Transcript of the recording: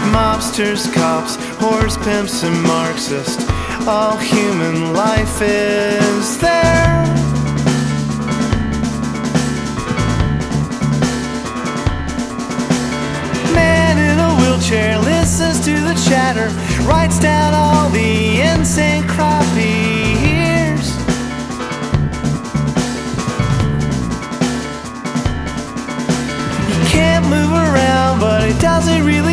Mobsters, cops, whores, pimps, and Marxists. All human life is there. Man in a wheelchair listens to the chatter, writes down all the insane crappie.